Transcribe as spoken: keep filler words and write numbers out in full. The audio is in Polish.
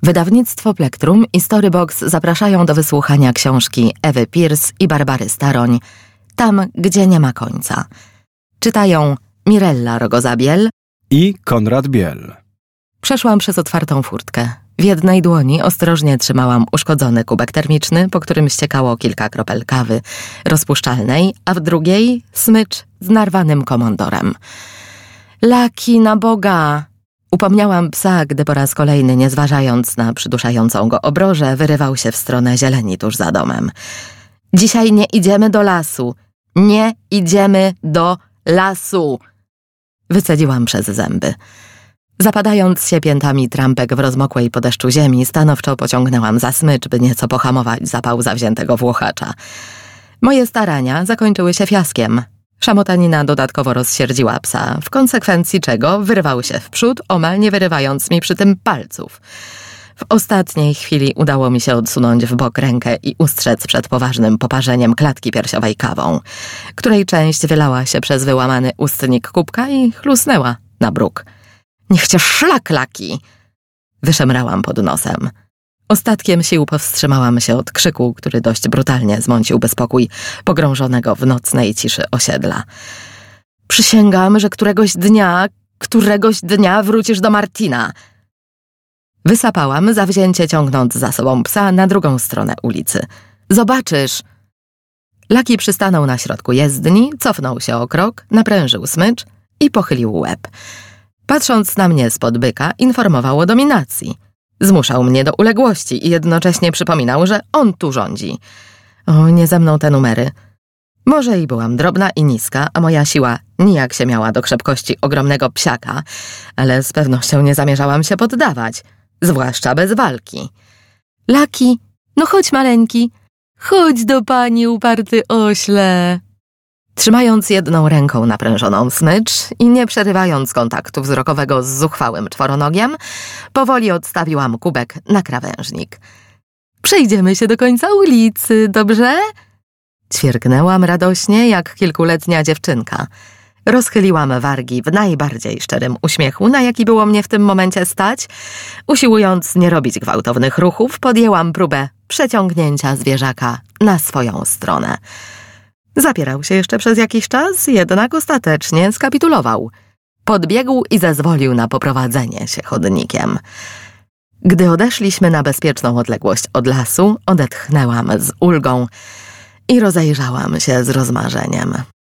Wydawnictwo Plektrum i Storybox zapraszają do wysłuchania książki Ewy Pierce i Barbary Staroń Tam, gdzie nie ma końca. Czytają Mirella Rogoza-Biel i Konrad Biel. Przeszłam przez otwartą furtkę. W jednej dłoni ostrożnie trzymałam uszkodzony kubek termiczny, po którym ściekało kilka kropel kawy rozpuszczalnej, a w drugiej smycz z narwanym komondorem. Laki na Boga! Upomniałam psa, gdy po raz kolejny, nie zważając na przyduszającą go obrożę, wyrywał się w stronę zieleni tuż za domem. Dzisiaj nie idziemy do lasu. Nie idziemy do lasu! Wycedziłam przez zęby. Zapadając się piętami trampek w rozmokłej po deszczu ziemi, stanowczo pociągnęłam za smycz, by nieco pohamować zapał zawziętego włochacza. Moje starania zakończyły się fiaskiem. Szamotanina dodatkowo rozsierdziła psa, w konsekwencji czego wyrwał się w przód, omal nie wyrywając mi przy tym palców. W ostatniej chwili udało mi się odsunąć w bok rękę i ustrzec przed poważnym poparzeniem klatki piersiowej kawą, której część wylała się przez wyłamany ustnik kubka i chlusnęła na bruk. Niech cię szlak, Laki! Wyszemrałam pod nosem. Ostatkiem sił powstrzymałam się od krzyku, który dość brutalnie zmąciłby spokój pogrążonego w nocnej ciszy osiedla. Przysięgam, że któregoś dnia, któregoś dnia wrócisz do Martina. Wysapałam, zawzięcie ciągnąc za sobą psa na drugą stronę ulicy. Zobaczysz! Laki przystanął na środku jezdni, cofnął się o krok, naprężył smycz i pochylił łeb. Patrząc na mnie spod byka, informował o dominacji. Zmuszał mnie do uległości i jednocześnie przypominał, że on tu rządzi. O, nie ze mną te numery. Może i byłam drobna i niska, a moja siła nijak się miała do krzepkości ogromnego psiaka, ale z pewnością nie zamierzałam się poddawać, zwłaszcza bez walki. Laki, no chodź maleńki, chodź do pani, uparty ośle. Trzymając jedną ręką naprężoną smycz i nie przerywając kontaktu wzrokowego z zuchwałym czworonogiem, powoli odstawiłam kubek na krawężnik. Przejdziemy się do końca ulicy, dobrze? Ćwierknęłam radośnie, jak kilkuletnia dziewczynka. Rozchyliłam wargi w najbardziej szczerym uśmiechu, na jaki było mnie w tym momencie stać. Usiłując nie robić gwałtownych ruchów, podjęłam próbę przeciągnięcia zwierzaka na swoją stronę. Zapierał się jeszcze przez jakiś czas, jednak ostatecznie skapitulował. Podbiegł i zezwolił na poprowadzenie się chodnikiem. Gdy odeszliśmy na bezpieczną odległość od lasu, odetchnęłam z ulgą i rozejrzałam się z rozmarzeniem.